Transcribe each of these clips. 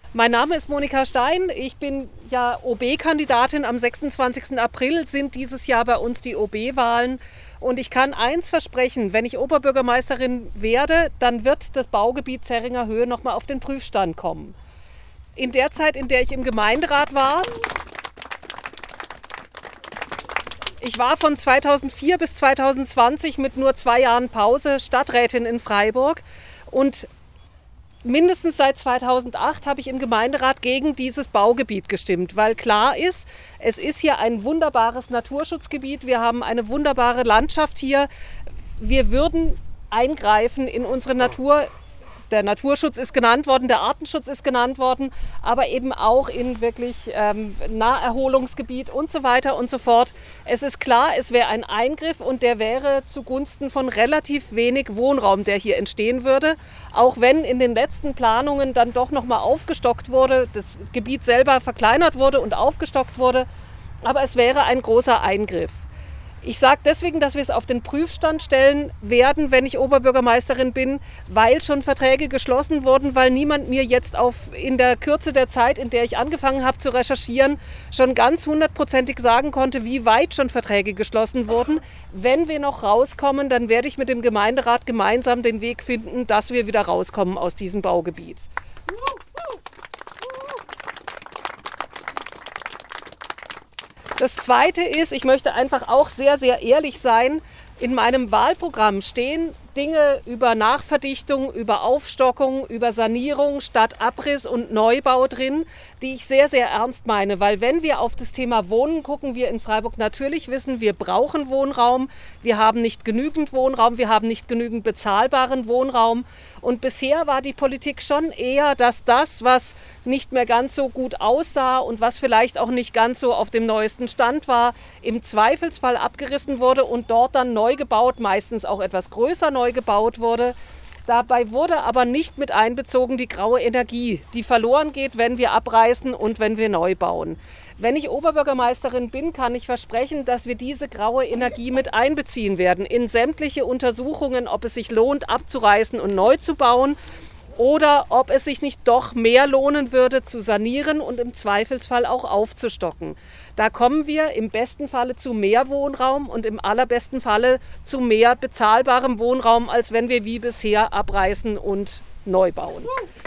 Mein Name ist Monika Stein. Ich bin ja OB-Kandidatin. Am 26. April sind dieses Jahr bei uns die OB-Wahlen. Und ich kann eins versprechen, wenn ich Oberbürgermeisterin werde, dann wird das Baugebiet Zerringer Höhe nochmal auf den Prüfstand kommen. In der Zeit, in der ich im Gemeinderat war, ich war von 2004 bis 2020 mit nur 2 Jahren Pause Stadträtin in Freiburg und mindestens seit 2008 habe ich im Gemeinderat gegen dieses Baugebiet gestimmt, weil klar ist, es ist hier ein wunderbares Naturschutzgebiet, wir haben eine wunderbare Landschaft hier, wir würden eingreifen in unsere Natur. Der Naturschutz ist genannt worden, der Artenschutz ist genannt worden, aber eben auch in wirklich Naherholungsgebiet und so weiter und so fort. Es ist klar, es wäre ein Eingriff und der wäre zugunsten von relativ wenig Wohnraum, der hier entstehen würde. Auch wenn in den letzten Planungen dann doch nochmal aufgestockt wurde, das Gebiet selber verkleinert wurde und aufgestockt wurde, aber es wäre ein großer Eingriff. Ich sage deswegen, dass wir es auf den Prüfstand stellen werden, wenn ich Oberbürgermeisterin bin, weil schon Verträge geschlossen wurden, weil niemand mir jetzt in der Kürze der Zeit, in der ich angefangen habe zu recherchieren, schon ganz 100%ig sagen konnte, wie weit schon Verträge geschlossen wurden. Wenn wir noch rauskommen, dann werde ich mit dem Gemeinderat gemeinsam den Weg finden, dass wir wieder rauskommen aus diesem Baugebiet. Das Zweite ist, ich möchte einfach auch sehr, sehr ehrlich sein. In meinem Wahlprogramm stehen Dinge über Nachverdichtung, über Aufstockung, über Sanierung statt Abriss und Neubau drin, die ich sehr, sehr ernst meine. Weil wenn wir auf das Thema Wohnen gucken, wir in Freiburg natürlich wissen, wir brauchen Wohnraum. Wir haben nicht genügend Wohnraum, wir haben nicht genügend bezahlbaren Wohnraum. Und bisher war die Politik schon eher, dass das, was nicht mehr ganz so gut aussah und was vielleicht auch nicht ganz so auf dem neuesten Stand war, im Zweifelsfall abgerissen wurde und dort dann neu gebaut, meistens auch etwas größer neu gebaut wurde. Dabei wurde aber nicht mit einbezogen die graue Energie, die verloren geht, wenn wir abreißen und wenn wir neu bauen. Wenn ich Oberbürgermeisterin bin, kann ich versprechen, dass wir diese graue Energie mit einbeziehen werden in sämtliche Untersuchungen, ob es sich lohnt, abzureißen und neu zu bauen oder ob es sich nicht doch mehr lohnen würde, zu sanieren und im Zweifelsfall auch aufzustocken. Da kommen wir im besten Falle zu mehr Wohnraum und im allerbesten Falle zu mehr bezahlbarem Wohnraum, als wenn wir wie bisher abreißen und neu bauen.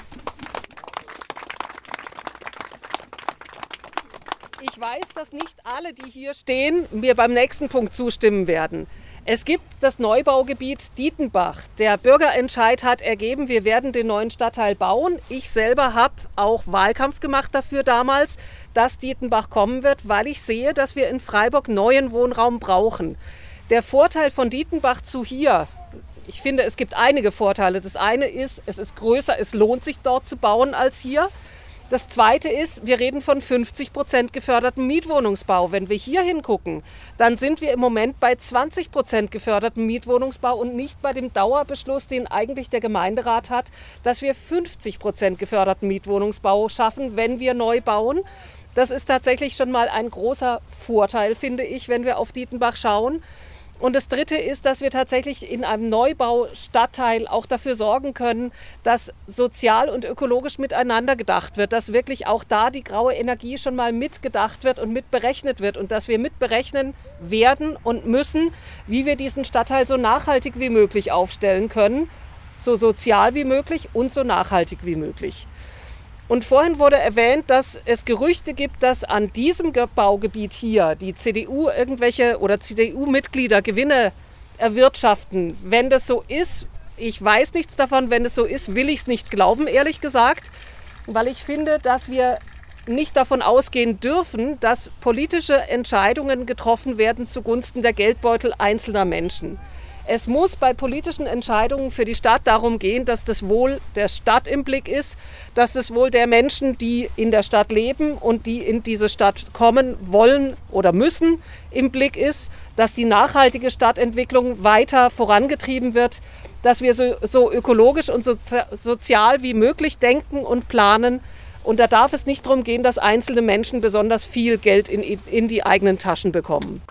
Ich weiß, dass nicht alle, die hier stehen, mir beim nächsten Punkt zustimmen werden. Es gibt das Neubaugebiet Dietenbach. Der Bürgerentscheid hat ergeben, wir werden den neuen Stadtteil bauen. Ich selber habe auch Wahlkampf gemacht dafür damals, dass Dietenbach kommen wird, weil ich sehe, dass wir in Freiburg neuen Wohnraum brauchen. Der Vorteil von Dietenbach zu hier, ich finde, es gibt einige Vorteile. Das eine ist, es ist größer, es lohnt sich dort zu bauen als hier. Das Zweite ist, wir reden von 50% gefördertem Mietwohnungsbau. Wenn wir hier hingucken, dann sind wir im Moment bei 20% gefördertem Mietwohnungsbau und nicht bei dem Dauerbeschluss, den eigentlich der Gemeinderat hat, dass wir 50% geförderten Mietwohnungsbau schaffen, wenn wir neu bauen. Das ist tatsächlich schon mal ein großer Vorteil, finde ich, wenn wir auf Dietenbach schauen. Und das Dritte ist, dass wir tatsächlich in einem Neubau-Stadtteil auch dafür sorgen können, dass sozial und ökologisch miteinander gedacht wird, dass wirklich auch da die graue Energie schon mal mitgedacht wird und mitberechnet wird und dass wir mitberechnen werden und müssen, wie wir diesen Stadtteil so nachhaltig wie möglich aufstellen können, so sozial wie möglich und so nachhaltig wie möglich. Und vorhin wurde erwähnt, dass es Gerüchte gibt, dass an diesem Baugebiet hier die CDU irgendwelche oder CDU-Mitglieder Gewinne erwirtschaften. Wenn das so ist, ich weiß nichts davon, wenn es so ist, will ich es nicht glauben, ehrlich gesagt, weil ich finde, dass wir nicht davon ausgehen dürfen, dass politische Entscheidungen getroffen werden zugunsten der Geldbeutel einzelner Menschen. Es muss bei politischen Entscheidungen für die Stadt darum gehen, dass das Wohl der Stadt im Blick ist, dass das Wohl der Menschen, die in der Stadt leben und die in diese Stadt kommen wollen oder müssen, im Blick ist, dass die nachhaltige Stadtentwicklung weiter vorangetrieben wird, dass wir so ökologisch und sozial wie möglich denken und planen. Und da darf es nicht darum gehen, dass einzelne Menschen besonders viel Geld in die eigenen Taschen bekommen.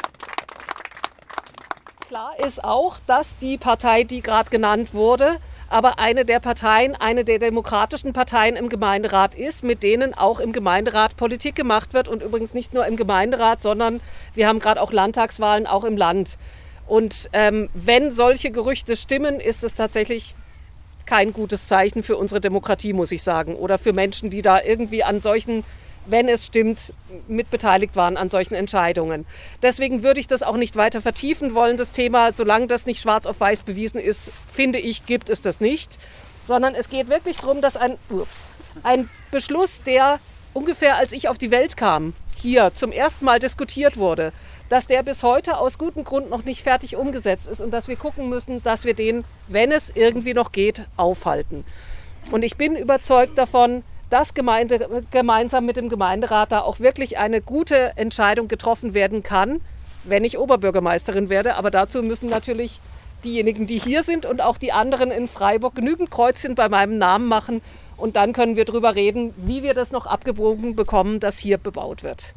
Klar ist auch, dass die Partei, die gerade genannt wurde, aber eine der Parteien, eine der demokratischen Parteien im Gemeinderat ist, mit denen auch im Gemeinderat Politik gemacht wird und übrigens nicht nur im Gemeinderat, sondern wir haben gerade auch Landtagswahlen, auch im Land. Und wenn solche Gerüchte stimmen, ist es tatsächlich kein gutes Zeichen für unsere Demokratie, muss ich sagen, oder für Menschen, die da irgendwie an solchen, wenn es stimmt, mitbeteiligt waren an solchen Entscheidungen. Deswegen würde ich das auch nicht weiter vertiefen wollen, das Thema. Solange das nicht schwarz auf weiß bewiesen ist, finde ich, gibt es das nicht. Sondern es geht wirklich darum, dass ein Beschluss, der ungefähr als ich auf die Welt kam, hier zum ersten Mal diskutiert wurde, dass der bis heute aus gutem Grund noch nicht fertig umgesetzt ist und dass wir gucken müssen, dass wir den, wenn es irgendwie noch geht, aufhalten. Und ich bin überzeugt davon, dass gemeinsam mit dem Gemeinderat da auch wirklich eine gute Entscheidung getroffen werden kann, wenn ich Oberbürgermeisterin werde. Aber dazu müssen natürlich diejenigen, die hier sind und auch die anderen in Freiburg genügend Kreuzchen bei meinem Namen machen. Und dann können wir darüber reden, wie wir das noch abgebogen bekommen, dass hier bebaut wird.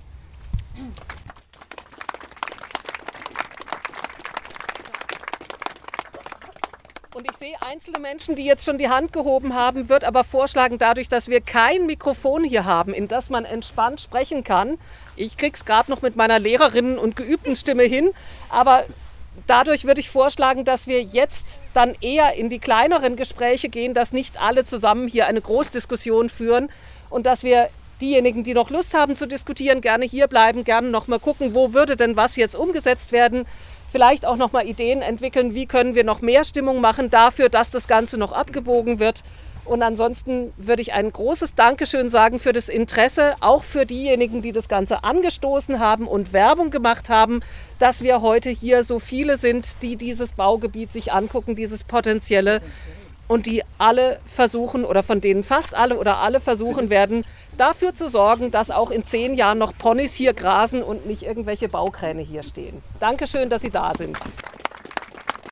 Und ich sehe einzelne Menschen, die jetzt schon die Hand gehoben haben, würde aber vorschlagen, dadurch, dass wir kein Mikrofon hier haben, in das man entspannt sprechen kann. Ich kriege es gerade noch mit meiner Lehrerinnen- und geübten Stimme hin, aber dadurch würde ich vorschlagen, dass wir jetzt dann eher in die kleineren Gespräche gehen, dass nicht alle zusammen hier eine Großdiskussion führen und dass wir diejenigen, die noch Lust haben zu diskutieren, gerne hier bleiben, gerne noch mal gucken, wo würde denn was jetzt umgesetzt werden. Vielleicht auch noch mal Ideen entwickeln, wie können wir noch mehr Stimmung machen dafür, dass das Ganze noch abgebogen wird. Und ansonsten würde ich ein großes Dankeschön sagen für das Interesse, auch für diejenigen, die das Ganze angestoßen haben und Werbung gemacht haben, dass wir heute hier so viele sind, die dieses Baugebiet sich angucken, dieses Potenzielle. Und die alle versuchen, oder von denen fast alle oder alle versuchen werden, dafür zu sorgen, dass auch in 10 Jahren noch Ponys hier grasen und nicht irgendwelche Baukräne hier stehen. Dankeschön, dass Sie da sind.